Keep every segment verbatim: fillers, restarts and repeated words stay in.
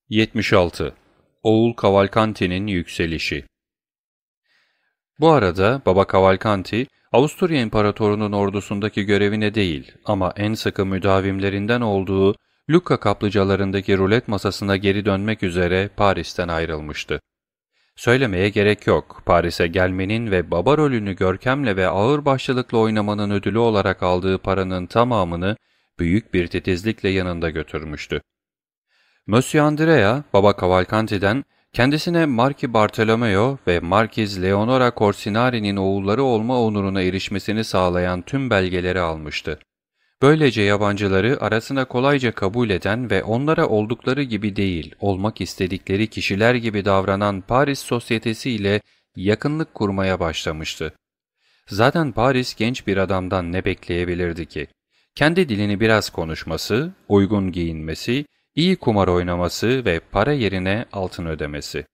yetmiş altı. Oğul Cavalcanti'nin yükselişi. Bu arada Baba Cavalcanti, Avusturya İmparatorunun ordusundaki görevine değil ama en sıkı müdavimlerinden olduğu Lucca kaplıcalarındaki rulet masasına geri dönmek üzere Paris'ten ayrılmıştı. Söylemeye gerek yok, Paris'e gelmenin ve baba rolünü görkemle ve ağırbaşlılıkla oynamanın ödülü olarak aldığı paranın tamamını büyük bir titizlikle yanında götürmüştü. Monsieur Andrea, Baba Cavalcanti'den kendisine Marquis Bartolomeo ve Markiz Leonora Corsinari'nin oğulları olma onuruna erişmesini sağlayan tüm belgeleri almıştı. Böylece yabancıları arasına kolayca kabul eden ve onlara oldukları gibi değil, olmak istedikleri kişiler gibi davranan Paris sosyetesi ile yakınlık kurmaya başlamıştı. Zaten Paris genç bir adamdan ne bekleyebilirdi ki? Kendi dilini biraz konuşması, uygun giyinmesi, iyi kumar oynaması ve para yerine altın ödemesi.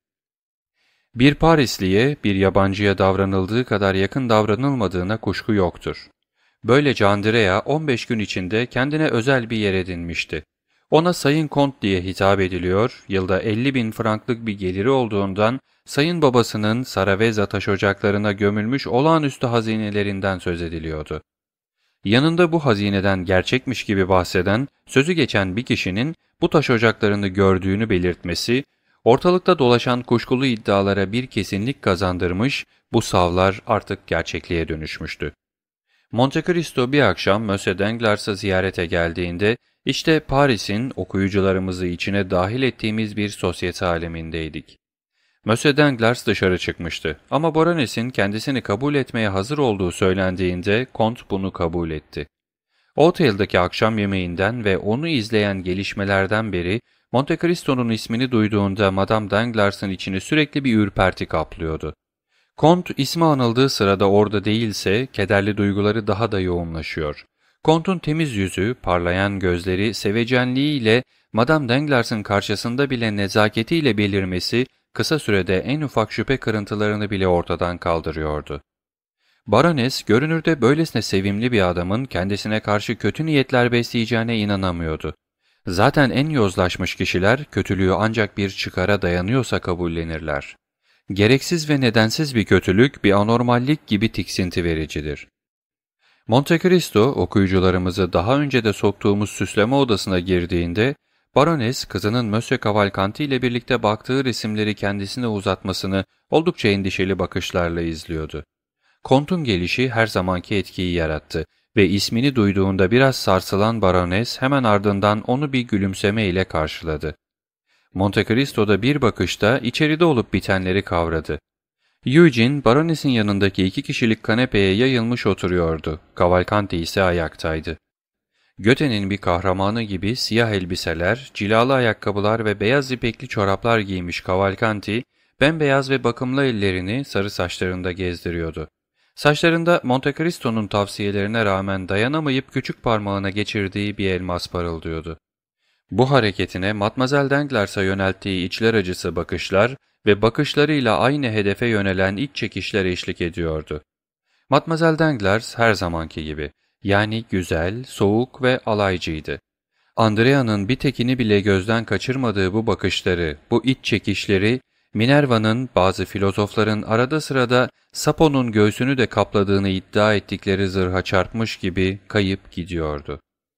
Bir Parisliye, bir yabancıya davranıldığı kadar yakın davranılmadığına kuşku yoktur. Böylece Andrea on beş gün içinde kendine özel bir yer edinmişti. Ona Sayın Kont diye hitap ediliyor, yılda elli bin franklık bir geliri olduğundan Sayın babasının Saraveza taş ocaklarına gömülmüş olağanüstü hazinelerinden söz ediliyordu. Yanında bu hazineden gerçekmiş gibi bahseden, sözü geçen bir kişinin bu taş ocaklarını gördüğünü belirtmesi, ortalıkta dolaşan kuşkulu iddialara bir kesinlik kazandırmış, bu savlar artık gerçekliğe dönüşmüştü. Monte Cristo bir akşam Monsieur Danglars'ı ziyarete geldiğinde, işte Paris'in okuyucularımızı içine dahil ettiğimiz bir sosyete alemindeydik. Monsieur Danglars dışarı çıkmıştı ama Baroness'in kendisini kabul etmeye hazır olduğu söylendiğinde Kont bunu kabul etti. Otel'deki akşam yemeğinden ve onu izleyen gelişmelerden beri Monte Cristo'nun ismini duyduğunda Madame Danglars'ın içini sürekli bir ürperti kaplıyordu. Kont ismi anıldığı sırada orada değilse kederli duyguları daha da yoğunlaşıyor. Kont'un temiz yüzü, parlayan gözleri, sevecenliğiyle Madame Danglars'ın karşısında bile nezaketiyle belirmesi kısa sürede en ufak şüphe kırıntılarını bile ortadan kaldırıyordu. Baroness görünürde böylesine sevimli bir adamın kendisine karşı kötü niyetler besleyeceğine inanamıyordu. Zaten en yozlaşmış kişiler kötülüğü ancak bir çıkara dayanıyorsa kabullenirler. Gereksiz ve nedensiz bir kötülük bir anormallik gibi tiksinti vericidir. Monte Cristo okuyucularımızı daha önce de soktuğumuz süsleme odasına girdiğinde, Baroness kızının Monsieur Cavalcanti ile birlikte baktığı resimleri kendisine uzatmasını oldukça endişeli bakışlarla izliyordu. Kont'un gelişi her zamanki etkiyi yarattı ve ismini duyduğunda biraz sarsılan Baroness hemen ardından onu bir gülümseme ile karşıladı. Monte Cristo da bir bakışta içeride olup bitenleri kavradı. Eugene, Baroness'in yanındaki iki kişilik kanepeye yayılmış oturuyordu. Cavalcanti ise ayaktaydı. Goethe'nin bir kahramanı gibi siyah elbiseler, cilalı ayakkabılar ve beyaz ipekli çoraplar giymiş Cavalcanti, bembeyaz ve bakımlı ellerini sarı saçlarında gezdiriyordu. Saçlarında Monte Cristo'nun tavsiyelerine rağmen dayanamayıp küçük parmağına geçirdiği bir elmas parıldıyordu. Bu hareketine Mademoiselle Danglars'a yönelttiği içler acısı bakışlar ve bakışlarıyla aynı hedefe yönelen iç çekişler eşlik ediyordu. Mademoiselle Danglars her zamanki gibi, yani güzel, soğuk ve alaycıydı. Andrea'nın bir tekini bile gözden kaçırmadığı bu bakışları, bu iç çekişleri, Minerva'nın bazı filozofların arada sırada Sapo'nun göğsünü de kapladığını iddia ettikleri zırha çarpmış gibi kayıp gidiyordu.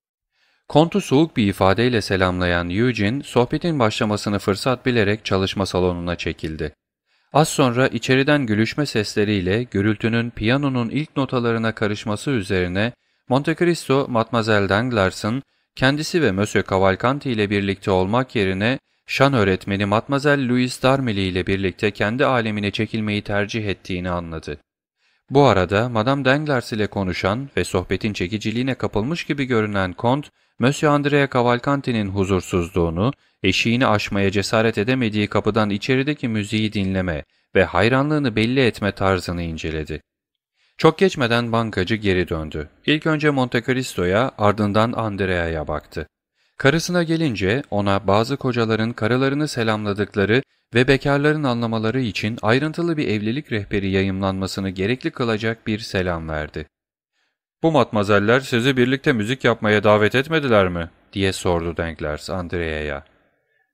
Kont'u soğuk bir ifadeyle selamlayan Eugene, sohbetin başlamasını fırsat bilerek çalışma salonuna çekildi. Az sonra içeriden gülüşme sesleriyle gürültünün piyanonun ilk notalarına karışması üzerine Monte Cristo, Mademoiselle Danglars'ın kendisi ve Monsieur Cavalcanti ile birlikte olmak yerine şan öğretmeni Mademoiselle Louise Darmilly ile birlikte kendi alemine çekilmeyi tercih ettiğini anladı. Bu arada Madame Danglars ile konuşan ve sohbetin çekiciliğine kapılmış gibi görünen Kont, Monsieur Andrea Cavalcanti'nin huzursuzluğunu, eşiğini aşmaya cesaret edemediği kapıdan içerideki müziği dinleme ve hayranlığını belli etme tarzını inceledi. Çok geçmeden bankacı geri döndü. İlk önce Monte Cristo'ya, ardından Andrea'ya baktı. Karısına gelince ona bazı kocaların karılarını selamladıkları ve bekarların anlamaları için ayrıntılı bir evlilik rehberi yayımlanmasını gerekli kılacak bir selam verdi. "Bu matmazeller sizi birlikte müzik yapmaya davet etmediler mi?" diye sordu Danglars Andrea'ya.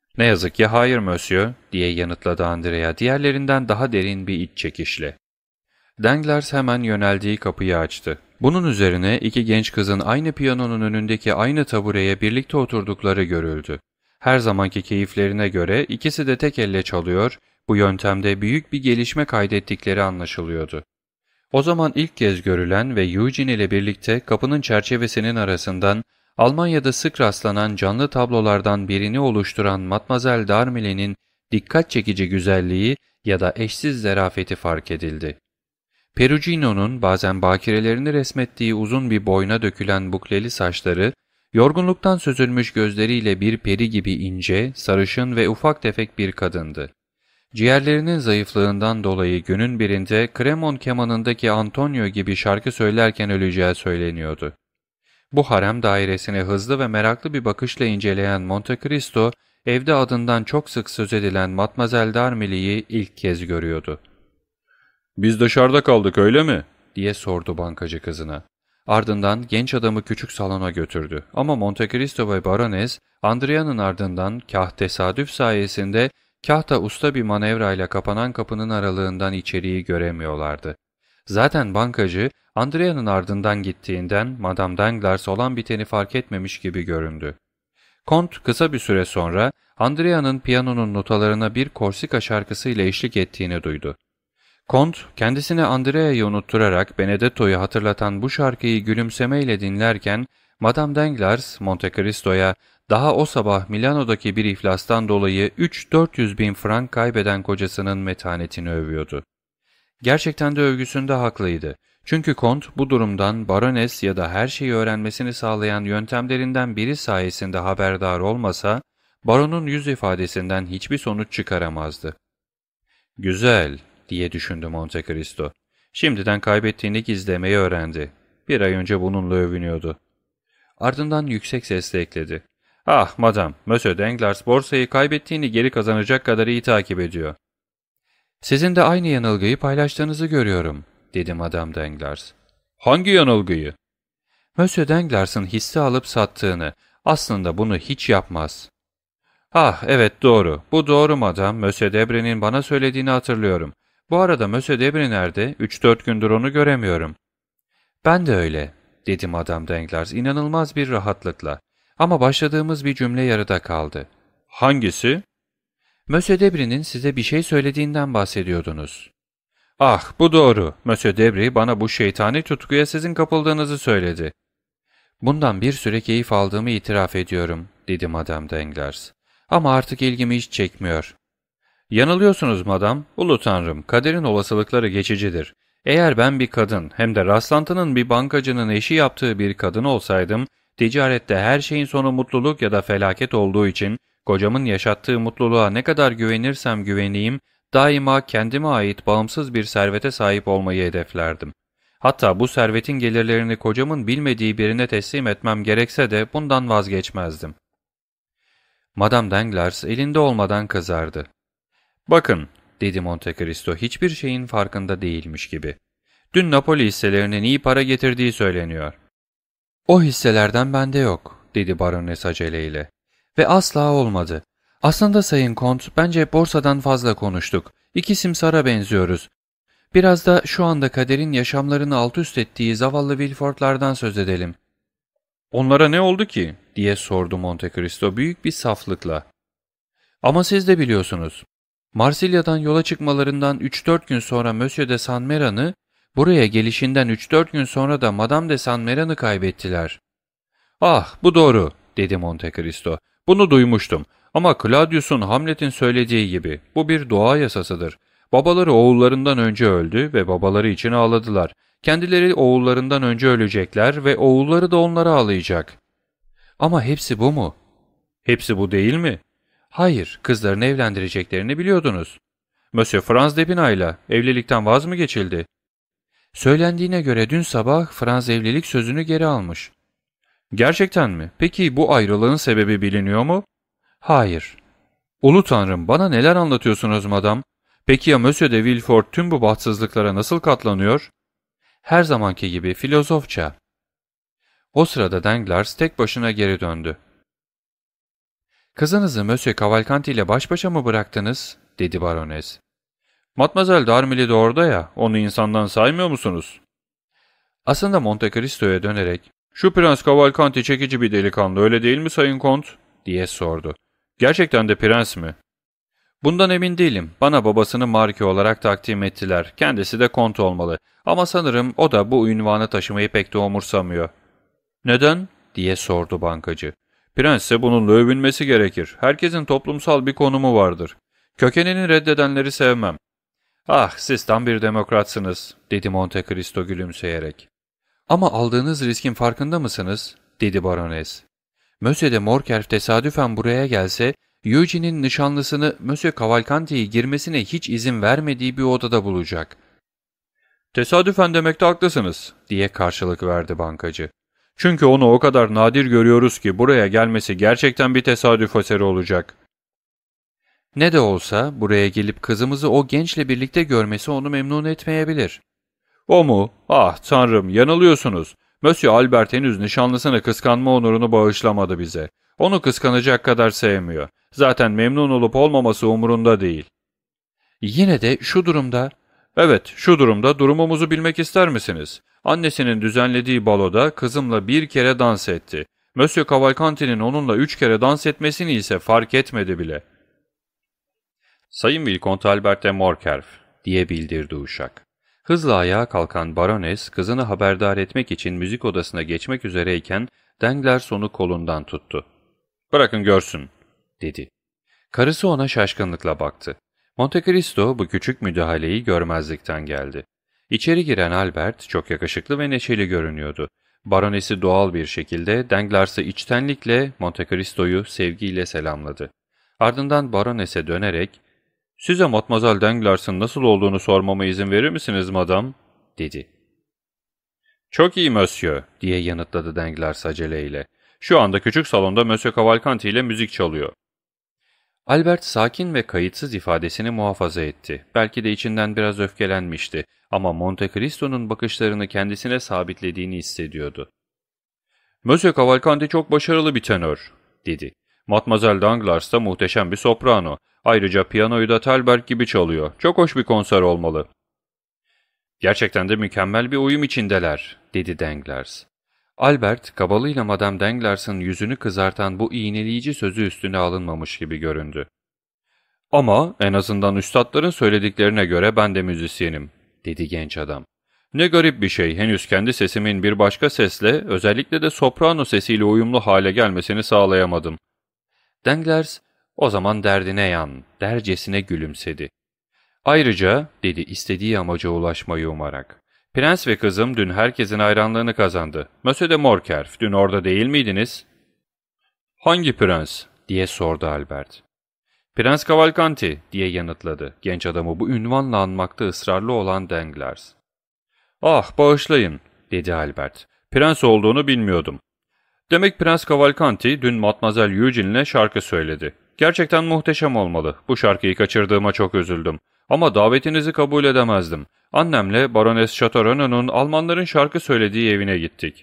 ''Ne yazık ki hayır monsieur'' diye yanıtladı Andrea diğerlerinden daha derin bir iç çekişle. Danglars hemen yöneldiği kapıyı açtı. Bunun üzerine iki genç kızın aynı piyanonun önündeki aynı tabureye birlikte oturdukları görüldü. Her zamanki keyiflerine göre ikisi de tek elle çalıyor, bu yöntemde büyük bir gelişme kaydettikleri anlaşılıyordu. O zaman ilk kez görülen ve Eugene ile birlikte kapının çerçevesinin arasından Almanya'da sık rastlanan canlı tablolardan birini oluşturan Matmazel Darmile'nin dikkat çekici güzelliği ya da eşsiz zarafeti fark edildi. Perugino'nun bazen bakirelerini resmettiği uzun bir boyna dökülen bukleli saçları, yorgunluktan süzülmüş gözleriyle bir peri gibi ince, sarışın ve ufak tefek bir kadındı. Ciğerlerinin zayıflığından dolayı günün birinde Cremon kemanındaki Antonio gibi şarkı söylerken öleceği söyleniyordu. Bu harem dairesini hızlı ve meraklı bir bakışla inceleyen Monte Cristo, evde adından çok sık söz edilen Matmazel Darmile'yi ilk kez görüyordu. ''Biz dışarıda kaldık öyle mi?'' diye sordu bankacı kızına. Ardından genç adamı küçük salona götürdü ama Monte Cristo ve Baroness, Andrea'nın ardından kah tesadüf sayesinde kah da usta bir manevrayla kapanan kapının aralığından içeriği göremiyorlardı. Zaten bankacı, Andrea'nın ardından gittiğinden Madame Danglars olan biteni fark etmemiş gibi göründü. Kont kısa bir süre sonra Andrea'nın piyanonun notalarına bir Korsika şarkısıyla eşlik ettiğini duydu. Kont, kendisine Andrea'yı unutturarak Benedetto'yu hatırlatan bu şarkıyı gülümsemeyle dinlerken, Madame Danglars, Monte Cristo'ya daha o sabah Milano'daki bir iflastan dolayı üç dört yüz bin frank kaybeden kocasının metanetini övüyordu. Gerçekten de övgüsünde haklıydı. Çünkü Kont bu durumdan Baroness ya da her şeyi öğrenmesini sağlayan yöntemlerinden biri sayesinde haberdar olmasa, Baron'un yüz ifadesinden hiçbir sonuç çıkaramazdı. ''Güzel'' diye düşündü Monte Cristo. Şimdiden kaybettiğini gizlemeyi öğrendi. Bir ay önce bununla övünüyordu. Ardından yüksek sesle ekledi. ''Ah madam, Monsieur Danglars borsayı kaybettiğini geri kazanacak kadar iyi takip ediyor.'' ''Sizin de aynı yanılgıyı paylaştığınızı görüyorum.'' dedi Madame Danglars. ''Hangi yanılgıyı?'' ''Monsieur Danglars'ın hisse alıp sattığını, aslında bunu hiç yapmaz.'' ''Ah evet doğru, bu doğru madam, Monsieur Debre'nin bana söylediğini hatırlıyorum. Bu arada Monsieur Debre nerede? Üç dört gündür onu göremiyorum.'' ''Ben de öyle.'' dedi Madame Danglars inanılmaz bir rahatlıkla. ''Ama başladığımız bir cümle yarıda kaldı.'' ''Hangisi?'' ''Monsieur Debre'nin size bir şey söylediğinden bahsediyordunuz.'' ''Ah bu doğru. Monsieur Debray bana bu şeytani tutkuya sizin kapıldığınızı söyledi.'' ''Bundan bir süre keyif aldığımı itiraf ediyorum.'' dedi Madame Danglars. ''Ama artık ilgimi hiç çekmiyor.'' ''Yanılıyorsunuz madam. Ulu tanrım, kaderin olasılıkları geçicidir. Eğer ben bir kadın hem de rastlantının bir bankacının eşi yaptığı bir kadın olsaydım, ticarette her şeyin sonu mutluluk ya da felaket olduğu için kocamın yaşattığı mutluluğa ne kadar güvenirsem güveneyim, daima kendime ait bağımsız bir servete sahip olmayı hedeflerdim. Hatta bu servetin gelirlerini kocamın bilmediği birine teslim etmem gerekse de bundan vazgeçmezdim. Madame Danglars elinde olmadan kızardı. ''Bakın'' dedi Monte Cristo hiçbir şeyin farkında değilmiş gibi. ''Dün Napoli hisselerinin iyi para getirdiği söyleniyor.'' ''O hisselerden bende yok'' dedi Baroness aceleyle. ''Ve asla olmadı. Aslında Sayın Kont, bence borsadan fazla konuştuk. İki simsara benziyoruz. Biraz da şu anda kaderin yaşamlarını alt üst ettiği zavallı Villefort'lardan söz edelim.'' ''Onlara ne oldu ki?'' diye sordu Monte Cristo büyük bir saflıkla. ''Ama siz de biliyorsunuz. Marsilya'dan yola çıkmalarından üç dört gün sonra Monsieur de Saint Méran'ı, buraya gelişinden üç dört gün sonra da Madame de Saint Méran'ı kaybettiler.'' ''Ah, bu doğru'' dedi Monte Cristo. ''Bunu duymuştum. Ama Claudius'un Hamlet'in söylediği gibi bu bir doğa yasasıdır. Babaları oğullarından önce öldü ve babaları için ağladılar. Kendileri oğullarından önce ölecekler ve oğulları da onları ağlayacak.'' ''Ama hepsi bu mu?'' ''Hepsi bu değil mi?'' ''Hayır, kızlarını evlendireceklerini biliyordunuz.'' ''Monsieur Franz d'Epinay'la evlilikten vaz mı geçildi?'' ''Söylendiğine göre dün sabah Franz evlilik sözünü geri almış.'' ''Gerçekten mi? Peki bu ayrılığın sebebi biliniyor mu?'' ''Hayır.'' ''Ulu tanrım, bana neler anlatıyorsunuz madam? Peki ya Monsieur de Villefort tüm bu bahtsızlıklara nasıl katlanıyor?'' ''Her zamanki gibi filozofça.'' O sırada Danglars tek başına geri döndü. ''Kızınızı Monsieur Cavalcanti ile baş başa mı bıraktınız?'' dedi barones. ''Matmazel Darmilly de orada ya, onu insandan saymıyor musunuz?'' Aslında Monte Cristo'ya dönerek, ''Şu Prens Cavalcanti çekici bir delikanlı, öyle değil mi Sayın Kont?'' diye sordu. ''Gerçekten de prens mi?'' ''Bundan emin değilim. Bana babasını marki olarak takdim ettiler. Kendisi de kont olmalı. Ama sanırım o da bu ünvanı taşımayı pek de umursamıyor.'' ''Neden?'' diye sordu bankacı. ''Prensse bununla övünmesi gerekir. Herkesin toplumsal bir konumu vardır. Kökenini reddedenleri sevmem.'' ''Ah, siz tam bir demokratsınız.'' dedi Monte Cristo gülümseyerek. ''Ama aldığınız riskin farkında mısınız?'' dedi barones. ''Monsieur de Morcerf tesadüfen buraya gelse, Eugene'in nişanlısını Monsieur Cavalcanti'yi girmesine hiç izin vermediği bir odada bulacak.'' ''Tesadüfen demekte haklısınız.'' diye karşılık verdi bankacı. ''Çünkü onu o kadar nadir görüyoruz ki buraya gelmesi gerçekten bir tesadüf eseri olacak.'' ''Ne de olsa buraya gelip kızımızı o gençle birlikte görmesi onu memnun etmeyebilir.'' ''O mu? Ah tanrım, yanılıyorsunuz. Monsieur Albert henüz nişanlısını kıskanma onurunu bağışlamadı bize. Onu kıskanacak kadar sevmiyor. Zaten memnun olup olmaması umurunda değil.'' ''Yine de şu durumda...'' ''Evet, şu durumda durumumuzu bilmek ister misiniz? Annesinin düzenlediği baloda kızımla bir kere dans etti. Monsieur Cavalcanti'nin onunla üç kere dans etmesini ise fark etmedi bile.'' ''Sayın Vicomte Albert de Morcerf'' diye bildirdi uşak. Hızla ayağa kalkan barones, kızını haberdar etmek için müzik odasına geçmek üzereyken Danglars onu kolundan tuttu. ''Bırakın görsün'' dedi. Karısı ona şaşkınlıkla baktı. Monte Cristo bu küçük müdahaleyi görmezlikten geldi. İçeri giren Albert çok yakışıklı ve neşeli görünüyordu. Baronesi doğal bir şekilde Danglars'ı içtenlikle, Monte Cristo'yu sevgiyle selamladı. Ardından baronese dönerek, ''Size Mademoiselle Danglars'ın nasıl olduğunu sormama izin verir misiniz madam?'' dedi. ''Çok iyi monsieur'' diye yanıtladı Danglars aceleyle. ''Şu anda küçük salonda Monsieur Cavalcanti ile müzik çalıyor.'' Albert sakin ve kayıtsız ifadesini muhafaza etti. Belki de içinden biraz öfkelenmişti ama Monte Cristo'nun bakışlarını kendisine sabitlediğini hissediyordu. ''Monsieur Cavalcanti çok başarılı bir tenör'' dedi. ''Mademoiselle Danglars da muhteşem bir soprano. Ayrıca piyanoyu da Thalberg gibi çalıyor. Çok hoş bir konser olmalı.'' ''Gerçekten de mükemmel bir uyum içindeler'' dedi Danglars. Albert, kabalıyla Madame Danglars'ın yüzünü kızartan bu iğneleyici sözü üstüne alınmamış gibi göründü. ''Ama en azından üstadların söylediklerine göre ben de müzisyenim'' dedi genç adam. ''Ne garip bir şey, henüz kendi sesimin bir başka sesle, özellikle de soprano sesiyle uyumlu hale gelmesini sağlayamadım.'' Danglars, ''O zaman derdine yan'' dercesine gülümsedi. ''Ayrıca'' dedi istediği amaca ulaşmayı umarak, ''Prens ve kızım dün herkesin hayranlığını kazandı. Monsieur de Morcerf, dün orada değil miydiniz?'' ''Hangi prens?'' diye sordu Albert. ''Prens Cavalcanti'' diye yanıtladı genç adamı bu ünvanla anmakta ısrarlı olan Danglars. ''Ah, bağışlayın'' dedi Albert. ''Prens olduğunu bilmiyordum.'' ''Demek Prens Cavalcanti dün Mademoiselle Eugene'le şarkı söyledi. Gerçekten muhteşem olmalı. Bu şarkıyı kaçırdığıma çok üzüldüm. Ama davetinizi kabul edemezdim. Annemle Baroness Chateaurenaud'un Almanların şarkı söylediği evine gittik.''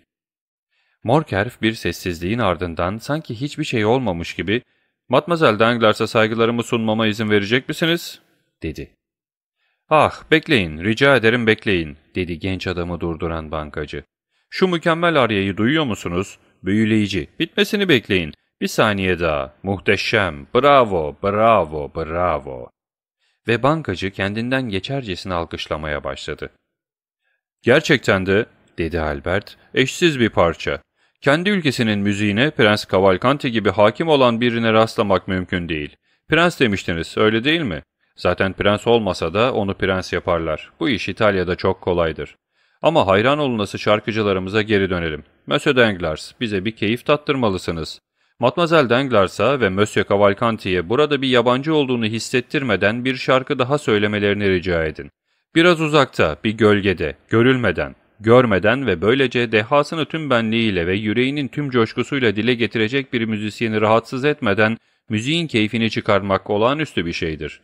Morcerf bir sessizliğin ardından sanki hiçbir şey olmamış gibi ''Mademoiselle Danglars'a saygılarımı sunmama izin verecek misiniz?'' dedi. ''Ah, bekleyin, rica ederim bekleyin'' dedi genç adamı durduran bankacı. ''Şu mükemmel aryayı duyuyor musunuz? Büyüleyici, bitmesini bekleyin. Bir saniye daha, muhteşem, bravo, bravo, bravo.'' Ve bankacı kendinden geçercesine alkışlamaya başladı. ''Gerçekten de'' dedi Albert, ''eşsiz bir parça. Kendi ülkesinin müziğine Prens Cavalcanti gibi hakim olan birine rastlamak mümkün değil. Prens demiştiniz, öyle değil mi? Zaten prens olmasa da onu prens yaparlar. Bu iş İtalya'da çok kolaydır. Ama hayran olunası şarkıcılarımıza geri dönelim. Monsieur Danglars, bize bir keyif tattırmalısınız. Mademoiselle Danglars'a ve Monsieur Cavalcanti'ye burada bir yabancı olduğunu hissettirmeden bir şarkı daha söylemelerini rica edin. Biraz uzakta, bir gölgede, görülmeden, görmeden ve böylece dehasını tüm benliğiyle ve yüreğinin tüm coşkusuyla dile getirecek bir müzisyeni rahatsız etmeden müziğin keyfini çıkarmak olağanüstü bir şeydir.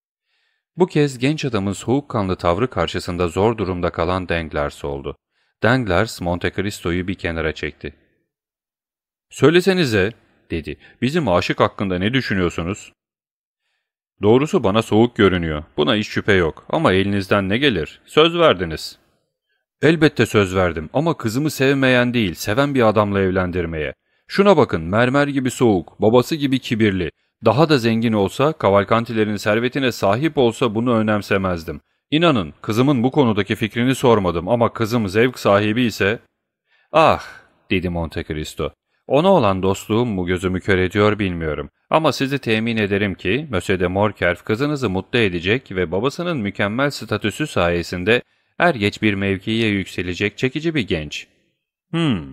Bu kez genç adamın soğukkanlı tavrı karşısında zor durumda kalan Danglars oldu. Danglars, Monte Cristo'yu bir kenara çekti. ''Söylesenize'' dedi. Bizim aşık hakkında ne düşünüyorsunuz? Doğrusu bana soğuk görünüyor. Buna hiç şüphe yok. Ama elinizden ne gelir? Söz verdiniz. Elbette söz verdim ama kızımı sevmeyen değil, seven bir adamla evlendirmeye. Şuna bakın, mermer gibi soğuk, babası gibi kibirli. Daha da zengin olsa, Cavalcanti'lerin servetine sahip olsa bunu önemsemezdim. İnanın, kızımın bu konudaki fikrini sormadım ama kızım zevk sahibi ise... Ah, dedi Monte Cristo. Ona olan dostluğum mu gözümü kör ediyor bilmiyorum. Ama sizi temin ederim ki Monsieur de Morcerf kızınızı mutlu edecek ve babasının mükemmel statüsü sayesinde er geç bir mevkiye yükselecek çekici bir genç. Hmm.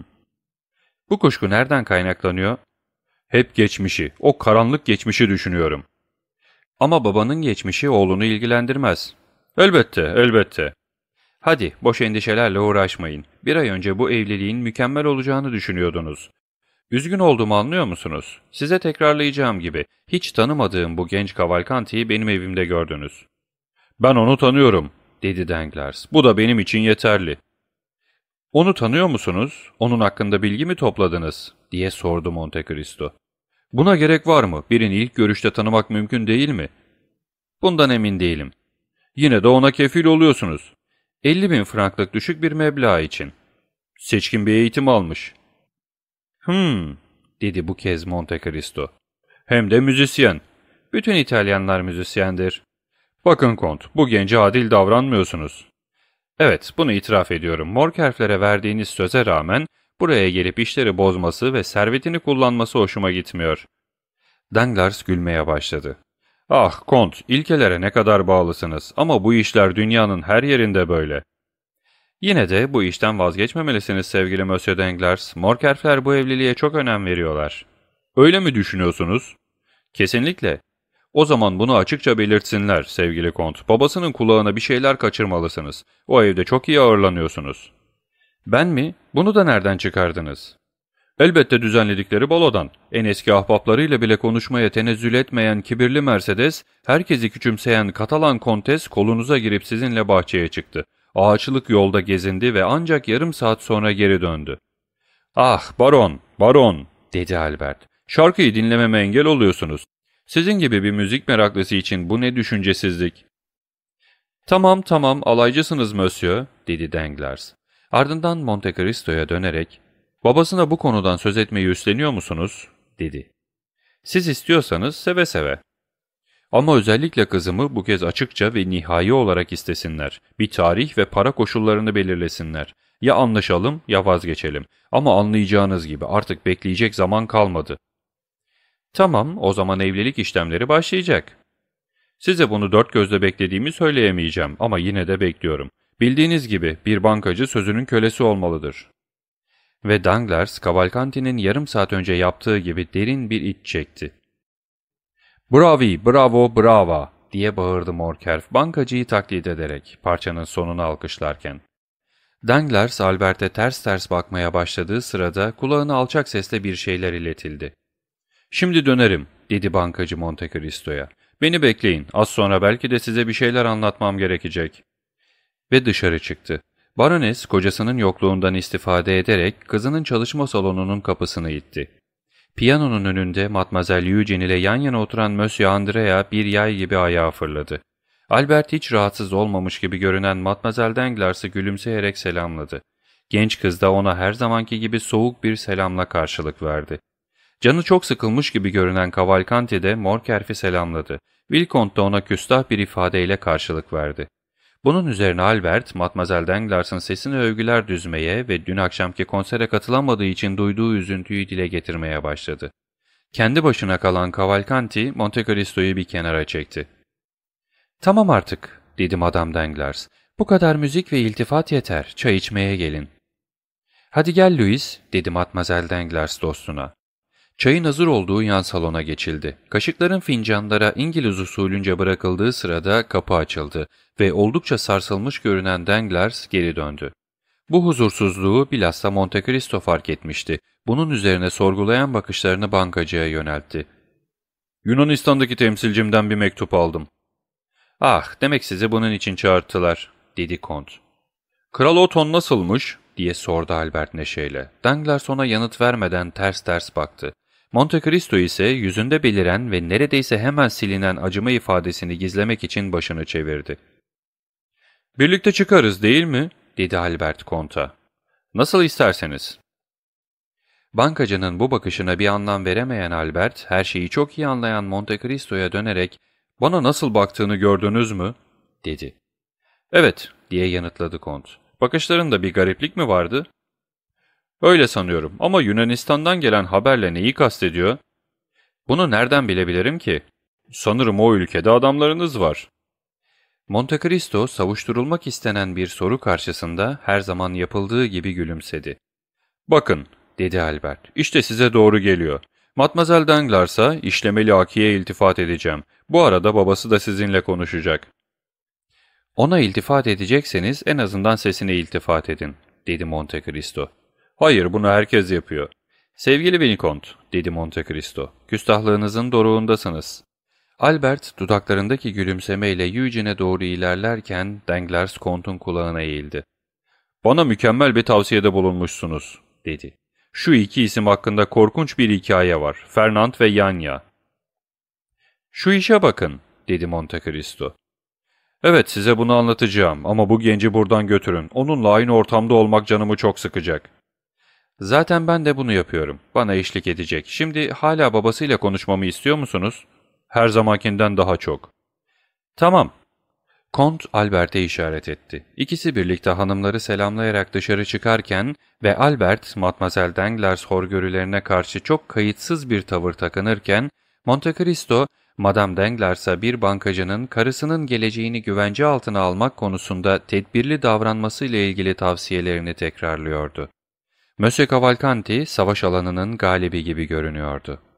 Bu kuşku nereden kaynaklanıyor? Hep geçmişi, o karanlık geçmişi düşünüyorum. Ama babanın geçmişi oğlunu ilgilendirmez. Elbette, elbette. Hadi, boş endişelerle uğraşmayın. Bir ay önce bu evliliğin mükemmel olacağını düşünüyordunuz. Üzgün olduğumu anlıyor musunuz? Size tekrarlayacağım gibi, hiç tanımadığım bu genç Cavalcanti'yi benim evimde gördünüz. Ben onu tanıyorum, dedi Danglars. Bu da benim için yeterli. Onu tanıyor musunuz? Onun hakkında bilgi mi topladınız? Diye sordu Monte Cristo. Buna gerek var mı? Birini ilk görüşte tanımak mümkün değil mi? Bundan emin değilim. Yine de ona kefil oluyorsunuz. elli bin franklık düşük bir meblağ için. Seçkin bir eğitim almış. Hmm, dedi bu kez Monte Cristo. Hem de müzisyen. Bütün İtalyanlar müzisyendir. Bakın Kont, bu gence adil davranmıyorsunuz. Evet, bunu itiraf ediyorum. Morcerf'lere verdiğiniz söze rağmen buraya gelip işleri bozması ve servetini kullanması hoşuma gitmiyor. Danglars gülmeye başladı. Ah Kont, ilkelere ne kadar bağlısınız ama bu işler dünyanın her yerinde böyle. Yine de bu işten vazgeçmemelisiniz sevgili Monsieur Danglars. Morcerf'ler bu evliliğe çok önem veriyorlar. Öyle mi düşünüyorsunuz? Kesinlikle. O zaman bunu açıkça belirtsinler sevgili Kont. Babasının kulağına bir şeyler kaçırmalısınız. O evde çok iyi ağırlanıyorsunuz. Ben mi? Bunu da nereden çıkardınız? Elbette düzenledikleri balodan. En eski ahbaplarıyla bile konuşmaya tenezzül etmeyen kibirli Mercedes, herkesi küçümseyen Katalan kontes kolunuza girip sizinle bahçeye çıktı. Ağaçlık yolda gezindi ve ancak yarım saat sonra geri döndü. Ah baron, baron, dedi Albert. Şarkıyı dinlememe engel oluyorsunuz. Sizin gibi bir müzik meraklısı için bu ne düşüncesizlik? Tamam tamam alaycısınız monsieur, dedi Danglars. Ardından Monte Cristo'ya dönerek, babasına bu konudan söz etmeyi üstleniyor musunuz? Dedi. Siz istiyorsanız seve seve. Ama özellikle kızımı bu kez açıkça ve nihai olarak istesinler. Bir tarih ve para koşullarını belirlesinler. Ya anlaşalım ya vazgeçelim. Ama anlayacağınız gibi artık bekleyecek zaman kalmadı. Tamam, o zaman evlilik işlemleri başlayacak. Size bunu dört gözle beklediğimi söyleyemeyeceğim ama yine de bekliyorum. Bildiğiniz gibi bir bankacı sözünün kölesi olmalıdır. Ve Danglars, Cavalcanti'nin yarım saat önce yaptığı gibi derin bir iç çekti. ''Bravi, bravo, brava!'' diye bağırdı Morcerf, bankacıyı taklit ederek, parçanın sonunu alkışlarken. Danglars, Albert'e ters ters bakmaya başladığı sırada kulağına alçak sesle bir şeyler iletildi. ''Şimdi dönerim.'' dedi bankacı Monte Cristo'ya. ''Beni bekleyin, az sonra belki de size bir şeyler anlatmam gerekecek.'' Ve dışarı çıktı. Barones, kocasının yokluğundan istifade ederek kızının çalışma salonunun kapısını itti. Piyanonun önünde Mademoiselle Eugène ile yan yana oturan Monsieur Andrea bir yay gibi ayağa fırladı. Albert hiç rahatsız olmamış gibi görünen Mademoiselle Danglars'ı gülümseyerek selamladı. Genç kız da ona her zamanki gibi soğuk bir selamla karşılık verdi. Canı çok sıkılmış gibi görünen Cavalcanti de Morcerf'i selamladı. Vicomte da ona küstah bir ifadeyle karşılık verdi. Bunun üzerine Albert, Mademoiselle Danglars'ın sesini övgüler düzmeye ve dün akşamki konsere katılamadığı için duyduğu üzüntüyü dile getirmeye başladı. Kendi başına kalan Cavalcanti, Monte Cristo'yu bir kenara çekti. ''Tamam artık'' dedi Madame Danglars. ''Bu kadar müzik ve iltifat yeter, çay içmeye gelin.'' ''Hadi gel Louis'' dedi Mademoiselle Danglars dostuna. Çayın hazır olduğu yan salona geçildi. Kaşıkların fincanlara İngiliz usulünce bırakıldığı sırada kapı açıldı ve oldukça sarsılmış görünen Danglars geri döndü. Bu huzursuzluğu bilhassa Monte Cristo fark etmişti. Bunun üzerine sorgulayan bakışlarını bankacıya yöneltti. ''Yunanistan'daki temsilcimden bir mektup aldım.'' ''Ah, demek sizi bunun için çağırttılar'' dedi Kont. ''Kral Oton nasılmış?'' diye sordu Albert neşeyle. Danglars ona yanıt vermeden ters ters baktı. Monte Cristo ise yüzünde beliren ve neredeyse hemen silinen acıma ifadesini gizlemek için başını çevirdi. ''Birlikte çıkarız değil mi?'' dedi Albert Comte'a. ''Nasıl isterseniz.'' Bankacının bu bakışına bir anlam veremeyen Albert, her şeyi çok iyi anlayan Monte Cristo'ya dönerek ''Bana nasıl baktığını gördünüz mü?'' dedi. ''Evet'' diye yanıtladı Kont. ''Bakışlarında bir gariplik mi vardı?'' ''Öyle sanıyorum ama Yunanistan'dan gelen haberle neyi kastediyor?'' ''Bunu nereden bilebilirim ki?'' ''Sanırım o ülkede adamlarınız var.'' Monte Cristo, savuşturulmak istenen bir soru karşısında her zaman yapıldığı gibi gülümsedi. ''Bakın'' dedi Albert, ''işte size doğru geliyor. Matmazel Danglars'a işlemeli Aki'ye iltifat edeceğim. Bu arada babası da sizinle konuşacak.'' ''Ona iltifat edecekseniz en azından sesine iltifat edin.'' dedi Monte Cristo. ''Hayır, bunu herkes yapıyor.'' ''Sevgili Vicomte'' dedi Monte Cristo, ''küstahlığınızın doruğundasınız.'' Albert, dudaklarındaki gülümsemeyle Eugene'e doğru ilerlerken Danglars Comte'un kulağına eğildi. ''Bana mükemmel bir tavsiyede bulunmuşsunuz.'' dedi. ''Şu iki isim hakkında korkunç bir hikaye var. Fernand ve Yanya.'' ''Şu işe bakın'' dedi Monte Cristo. ''Evet, size bunu anlatacağım ama bu genci buradan götürün. Onunla aynı ortamda olmak canımı çok sıkacak.'' ''Zaten ben de bunu yapıyorum. Bana eşlik edecek. Şimdi hala babasıyla konuşmamı istiyor musunuz?'' ''Her zamankinden daha çok.'' ''Tamam.'' Kont Albert'e işaret etti. İkisi birlikte hanımları selamlayarak dışarı çıkarken ve Albert, Mademoiselle Danglars horgörülerine karşı çok kayıtsız bir tavır takınırken, Monte Cristo, Madame Danglars'a bir bankacının karısının geleceğini güvence altına almak konusunda tedbirli davranmasıyla ilgili tavsiyelerini tekrarlıyordu. Monsieur Cavalcanti, savaş alanının galibi gibi görünüyordu.